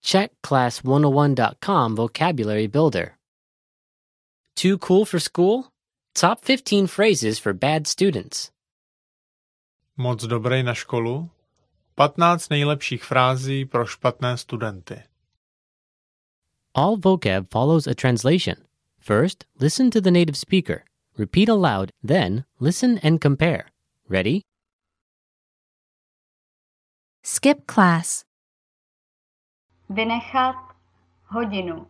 Check class101.com vocabulary builder. Too cool for school? Top 15 phrases for bad students. Moc dobrý na školu? 15 nejlepších frází pro špatné studenty. All vocab follows a translation. First, listen to the native speaker. Repeat aloud, then listen and compare. Ready? Skip class. Vynechat hodinu.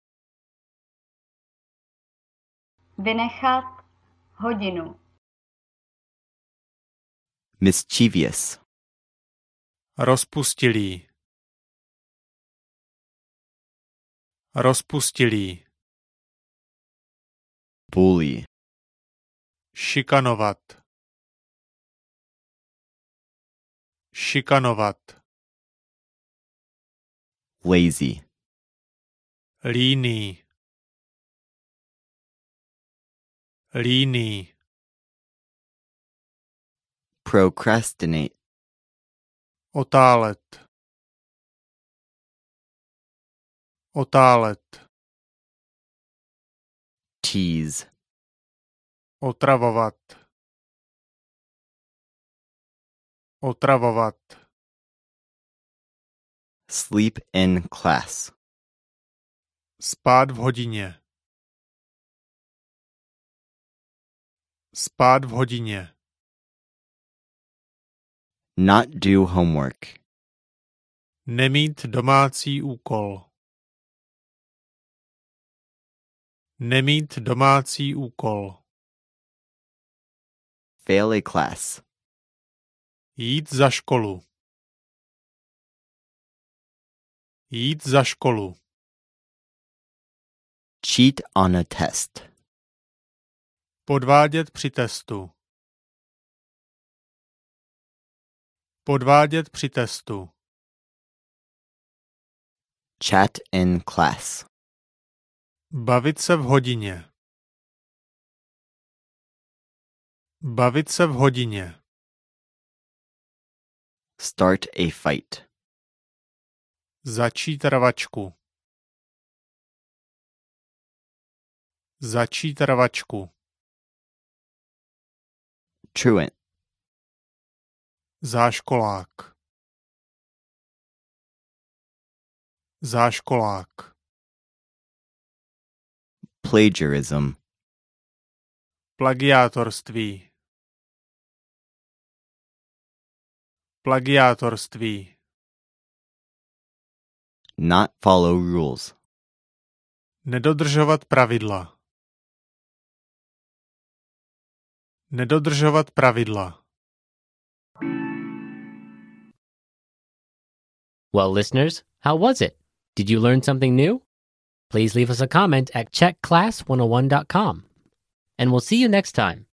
Vynechat hodinu. Mischievous. Rozpustilý. Rozpustilý. Bully. Šikanovat. Šikanovat. Lazy. Líný. Líný. Procrastinate. Otálet. Otálet. Tease. Otravovat. Otravovat. Sleep in class. Spát v hodině. Spát v hodině. Not do homework. Nemít domácí úkol. Nemít domácí úkol. Fail a class. Jít za školu. Jít za školu. Cheat on a test. Podvádět při testu. Podvádět při testu. Chat in class. Bavit se v hodině. Bavit se v hodině. Start a fight. Začít rvačku. Začít rvačku. Truant. Záškolák. Záškolák. Plagiarism. Plagiátorství. Plagiátorství. Not follow rules. Nedodržovat pravidla. Nedodržovat pravidla. Well, listeners, how was it? Did you learn something new? Please leave us a comment at checkclass101.com. And we'll see you next time.